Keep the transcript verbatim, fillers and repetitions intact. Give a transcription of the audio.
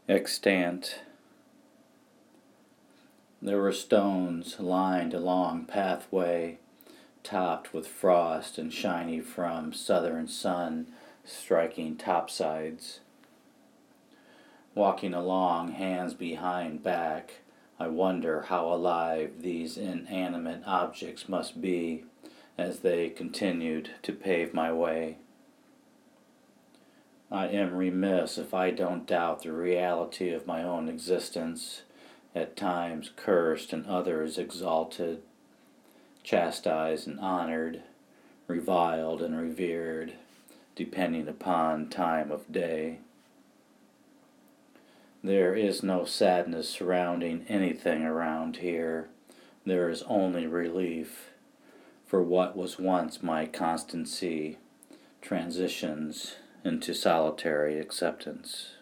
Extant. There were stones lined a long pathway, topped with frost and shiny from southern sun striking topsides. Walking along, hands behind back, I wonder how alive these inanimate objects must be as they continued to pave my way. I am remiss if I don't doubt the reality of my own existence, at times cursed and others exalted, chastised and honored, reviled and revered, depending upon time of day. There is no sadness surrounding anything around here. There is only relief, for what was once my constancy transitions into solitary acceptance.